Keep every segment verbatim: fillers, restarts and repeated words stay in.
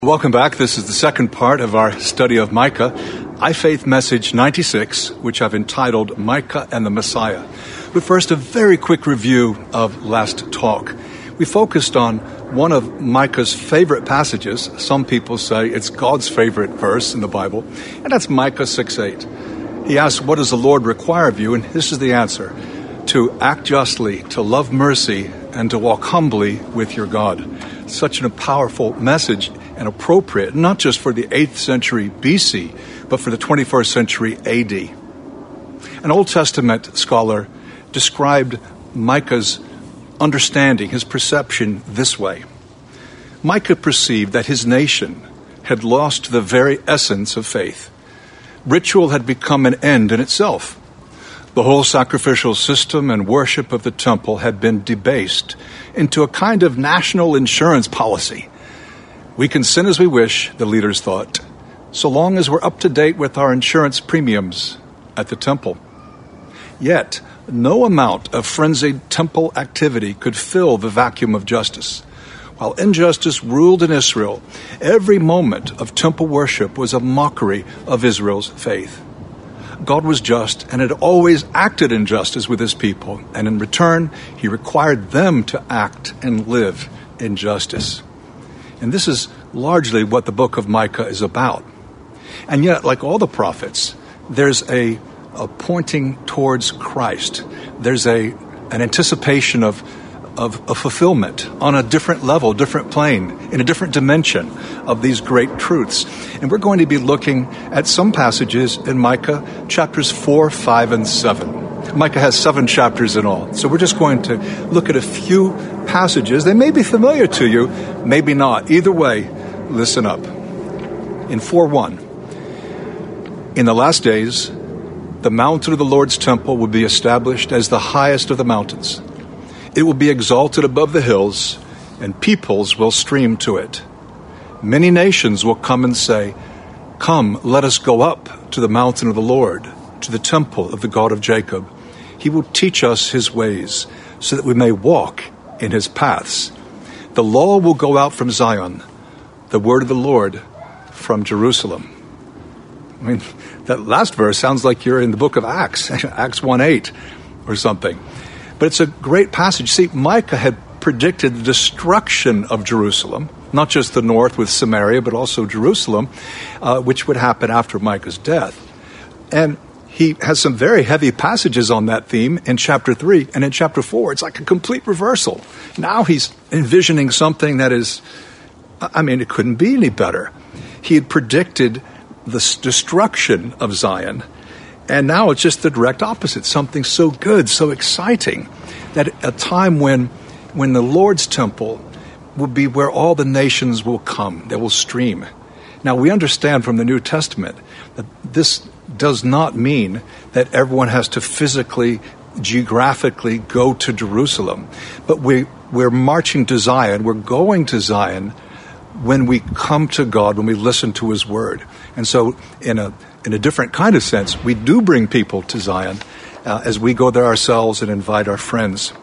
Welcome back. This is the second part of our study of Micah, iFaith Message ninety-six, which I've entitled Micah and the Messiah. But first, a very quick review of last talk. We focused on one of Micah's favorite passages. Some people say it's God's favorite verse in the Bible, and that's Micah six eight. He asks, what does the Lord require of you? And this is the answer: to act justly, to love mercy, and to walk humbly with your God. Such a powerful message and appropriate, not just for the eighth century B C, but for the twenty-first century A D. An Old Testament scholar described Micah's understanding, his perception, this way. Micah perceived that his nation had lost the very essence of faith. Ritual had become an end in itself. The whole sacrificial system and worship of the temple had been debased into a kind of national insurance policy. We can sin as we wish, the leaders thought, so long as we're up to date with our insurance premiums at the temple. Yet, no amount of frenzied temple activity could fill the vacuum of justice. While injustice ruled in Israel, every moment of temple worship was a mockery of Israel's faith. God was just and had always acted in justice with his people, and in return, he required them to act and live in justice. And this is largely what the book of Micah is about. And yet, like all the prophets, there's a, a pointing towards Christ. There's a an anticipation of, of, of fulfillment on a different level, different plane, in a different dimension of these great truths. And we're going to be looking at some passages in Micah, chapters four, five, and seven. Micah has seven chapters in all. So we're just going to look at a few passages. They may be familiar to you, maybe not. Either way, listen up. In four one, in the last days, the mountain of the Lord's temple will be established as the highest of the mountains. It will be exalted above the hills, and peoples will stream to it. Many nations will come and say, "Come, let us go up to the mountain of the Lord, to the temple of the God of Jacob. He will teach us his ways, so that we may walk in his paths. The law will go out from Zion, the word of the Lord from Jerusalem." I mean, that last verse sounds like you're in the book of Acts, Acts one eight or something. But it's a great passage. See, Micah had predicted the destruction of Jerusalem, not just the north with Samaria, but also Jerusalem, uh, which would happen after Micah's death. And he has some very heavy passages on that theme in chapter three. And in chapter four, it's like a complete reversal. Now he's envisioning something that is, I mean, it couldn't be any better. He had predicted the destruction of Zion. And now it's just the direct opposite, something so good, so exciting, that a time when when the Lord's temple will be where all the nations will come, they will stream. Now, we understand from the New Testament that this does not mean that everyone has to physically, geographically go to Jerusalem. But we, we're marching to Zion, we're going to Zion when we come to God, when we listen to his word. And so in a in a different kind of sense, we do bring people to Zion uh, as we go there ourselves and invite our friends.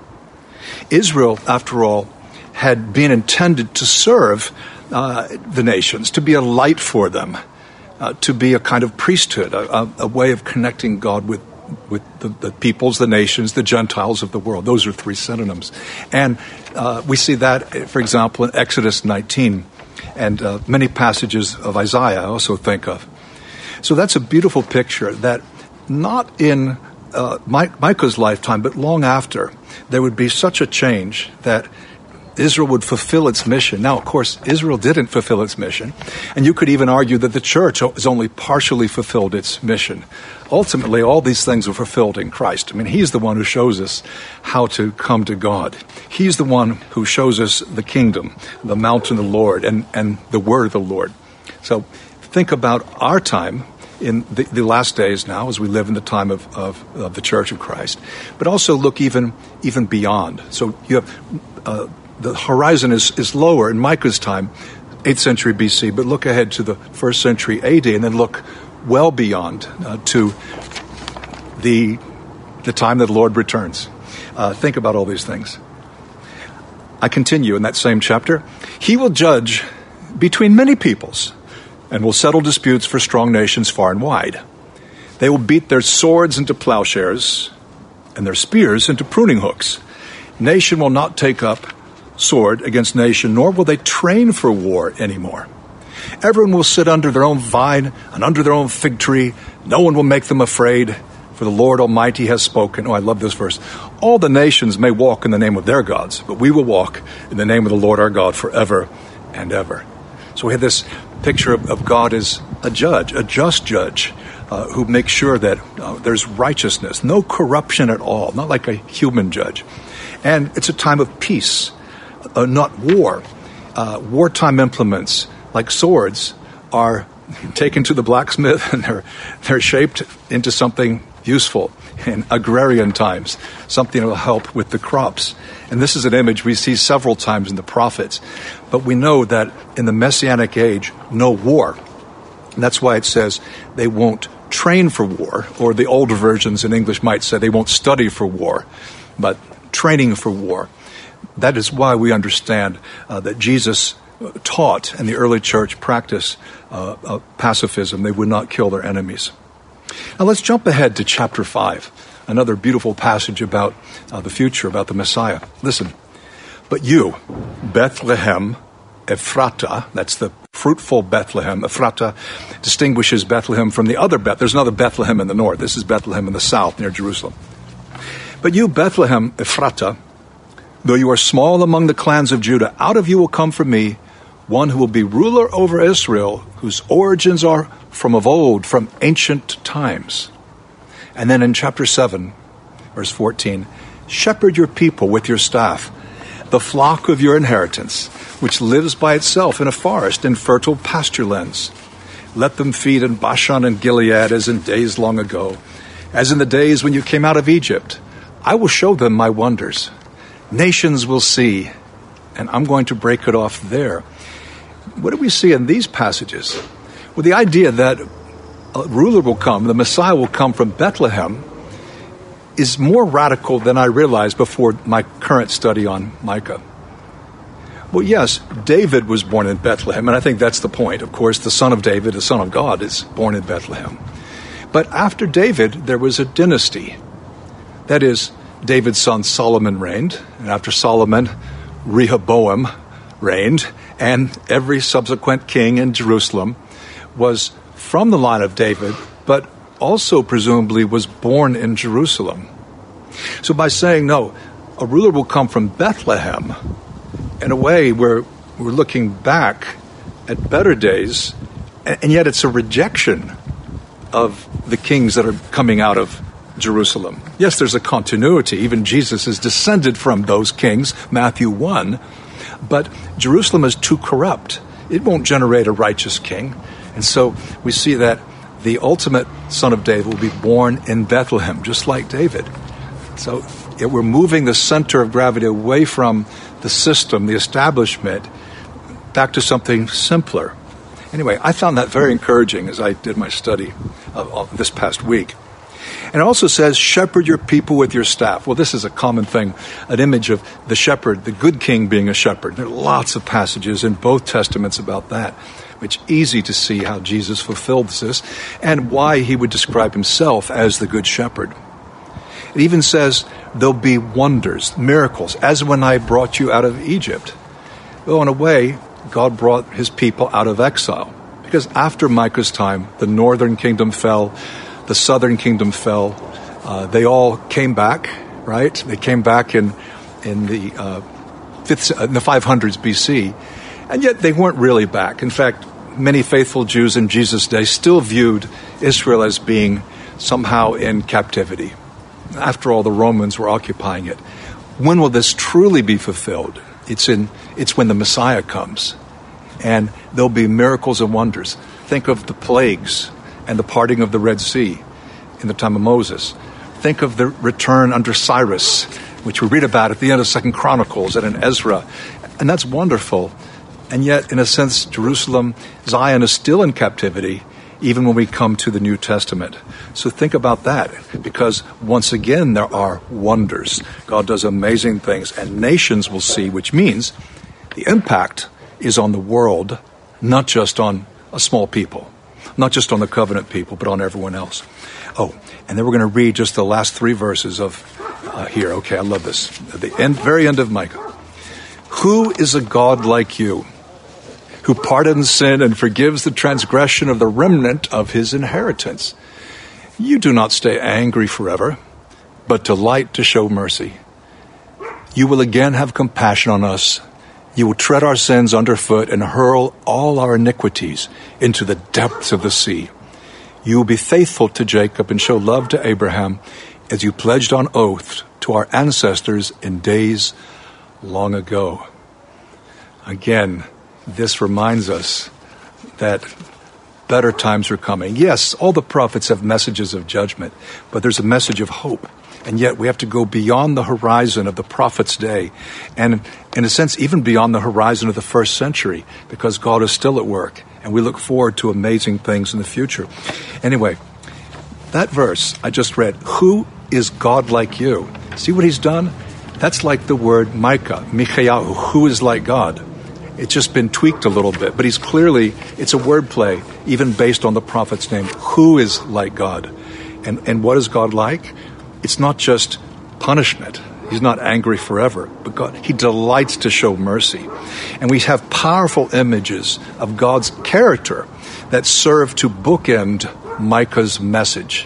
Israel, after all, had been intended to serve uh, the nations, to be a light for them, uh, to be a kind of priesthood, a, a way of connecting God with with the, the peoples, the nations, the Gentiles of the world. Those are three synonyms. And uh, we see that, for example, in Exodus nineteen and uh, many passages of Isaiah I also think of. So that's a beautiful picture that not in uh, Micah's lifetime, but long after, there would be such a change that Israel would fulfill its mission. Now, of course, Israel didn't fulfill its mission, and you could even argue that the church has only partially fulfilled its mission. Ultimately, all these things are fulfilled in Christ. I mean, he's the one who shows us how to come to God. He's the one who shows us the kingdom, the mountain of the Lord, and, and the word of the Lord. So think about our time in the, the last days now, as we live in the time of, of, of the Church of Christ. But also look even even beyond. So you have uh, the horizon is, is lower in Micah's time, eighth century B C, but look ahead to the first century A D, and then look well beyond uh, to the the time that the Lord returns. Uh, think about all these things. I continue in that same chapter. He will judge between many peoples and will settle disputes for strong nations far and wide. They will beat their swords into plowshares and their spears into pruning hooks. Nation will not take up sword against nation, nor will they train for war anymore. Everyone will sit under their own vine and under their own fig tree. No one will make them afraid, for the Lord Almighty has spoken. Oh, I love this verse. All the nations may walk in the name of their gods, but we will walk in the name of the Lord our God forever and ever. So we have this picture of, of God as a judge, a just judge, uh, who makes sure that uh, there's righteousness, no corruption at all, not like a human judge. And it's a time of peace, uh, not war. Uh, wartime implements, like swords, are taken to the blacksmith and they're, they're shaped into something useful in agrarian times, something that will help with the crops. And this is an image we see several times in the prophets. But we know that in the Messianic age, no war. And that's why it says they won't train for war, or the older versions in English might say they won't study for war, but training for war. That is why we understand uh, that Jesus taught and the early church practiced uh, uh, pacifism. They would not kill their enemies. Now let's jump ahead to chapter five, another beautiful passage about uh, the future, about the Messiah. Listen, but you, Bethlehem Ephrata, that's the fruitful Bethlehem. Ephrata distinguishes Bethlehem from the other Beth. There's another Bethlehem in the north. This is Bethlehem in the south near Jerusalem. But you, Bethlehem Ephrata, though you are small among the clans of Judah, out of you will come from me one who will be ruler over Israel, whose origins are from of old, from ancient times. And then in chapter seven, verse fourteen, shepherd your people with your staff, the flock of your inheritance, which lives by itself in a forest in fertile pasture lands. Let them feed in Bashan and Gilead as in days long ago, as in the days when you came out of Egypt. I will show them my wonders. Nations will see, and I'm going to break it off there. What do we see in these passages? Well, the idea that a ruler will come, the Messiah will come from Bethlehem, is more radical than I realized before my current study on Micah. Well, yes, David was born in Bethlehem, and I think that's the point. Of course, the son of David, the son of God, is born in Bethlehem. But after David, there was a dynasty. That is, David's son Solomon reigned, and after Solomon, Rehoboam reigned, and every subsequent king in Jerusalem was from the line of David, but also presumably was born in Jerusalem. So by saying, no, a ruler will come from Bethlehem, in a way we're, we're looking back at better days, and yet it's a rejection of the kings that are coming out of Jerusalem. Yes, there's a continuity. Even Jesus is descended from those kings, Matthew one. But Jerusalem is too corrupt. It won't generate a righteous king. And so we see that the ultimate son of David will be born in Bethlehem, just like David. So we're moving the center of gravity away from the system, the establishment, back to something simpler. Anyway, I found that very encouraging as I did my study of, of this past week. And it also says, shepherd your people with your staff. Well, this is a common thing, an image of the shepherd, the good king being a shepherd. There are lots of passages in both testaments about that, which is easy to see how Jesus fulfilled this and why he would describe himself as the good shepherd. It even says there'll be wonders, miracles, as when I brought you out of Egypt. Well, in a way, God brought his people out of exile, because after Micah's time, the northern kingdom fell, the southern kingdom fell. Uh, they all came back, right? They came back in in the uh, fifth, in the five hundreds B C, and yet they weren't really back. In fact, many faithful Jews in Jesus' day still viewed Israel as being somehow in captivity. After all, the Romans were occupying it. When will this truly be fulfilled? It's in. It's when the Messiah comes, and there'll be miracles and wonders. Think of the plagues and the parting of the Red Sea in the time of Moses. Think of the return under Cyrus, which we read about at the end of Second Chronicles and in Ezra. And that's wonderful. And yet, in a sense, Jerusalem, Zion is still in captivity, even when we come to the New Testament. So think about that, because once again, there are wonders. God does amazing things, and nations will see, which means the impact is on the world not just on a small people, not just on the covenant people, but on everyone else. Oh, and then we're going to read just the last three verses of uh, here. Okay, I love this. At the end, very end of Micah. Who is a God like you, who pardons sin and forgives the transgression of the remnant of his inheritance? You do not stay angry forever, but delight to show mercy. You will again have compassion on us. You will tread our sins underfoot and hurl all our iniquities into the depths of the sea. You will be faithful to Jacob and show love to Abraham, as you pledged on oath to our ancestors in days long ago. Again, this reminds us that better times are coming. Yes, all the prophets have messages of judgment, but there's a message of hope. And yet we have to go beyond the horizon of the prophet's day, and in a sense, even beyond the horizon of the first century, because God is still at work, and we look forward to amazing things in the future. Anyway, that verse I just read, who is God like you? See what he's done? That's like the word Micah, Michayahu, who is like God. It's just been tweaked a little bit, but he's clearly, it's a wordplay, even based on the prophet's name. Who is like God? And, and what is God like? It's not just punishment. He's not angry forever, but God, he delights to show mercy. And we have powerful images of God's character that serve to bookend Micah's message.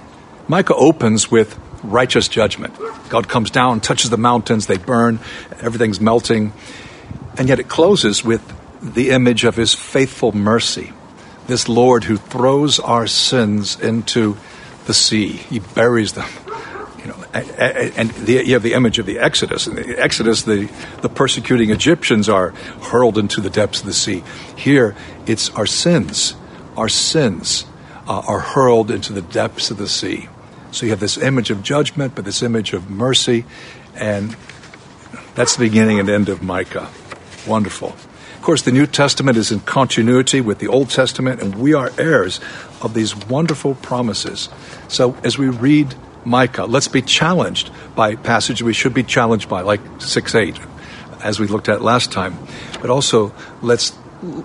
Micah opens with righteous judgment. God comes down, touches the mountains, they burn, everything's melting. And yet it closes with the image of his faithful mercy. This Lord who throws our sins into the sea. He buries them. You know, and the, you have the image of the Exodus. In the Exodus, the, the persecuting Egyptians are hurled into the depths of the sea. Here, it's our sins. Our sins uh, are hurled into the depths of the sea. So you have this image of judgment, but this image of mercy. And that's the beginning and end of Micah. Wonderful. Of course, the New Testament is in continuity with the Old Testament, and we are heirs of these wonderful promises. So as we read Micah, let's be challenged by passage we should be challenged by, like six eight, as we looked at last time. But also, let's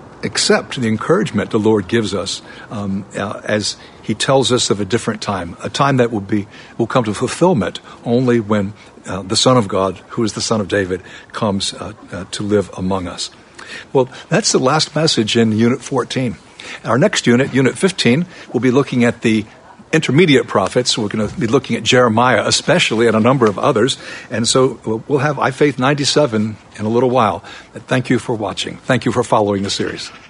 accept the encouragement the Lord gives us um, uh, as he tells us of a different time, a time that will be will come to fulfillment only when uh, the Son of God, who is the Son of David, comes uh, uh, to live among us. Well, that's the last message in Unit fourteen. Our next unit, Unit fifteen, will be looking at the intermediate prophets. We're going to be looking at Jeremiah especially, and a number of others. And so we'll have I Faith ninety-seven in a little while. Thank you for watching. Thank you for following the series.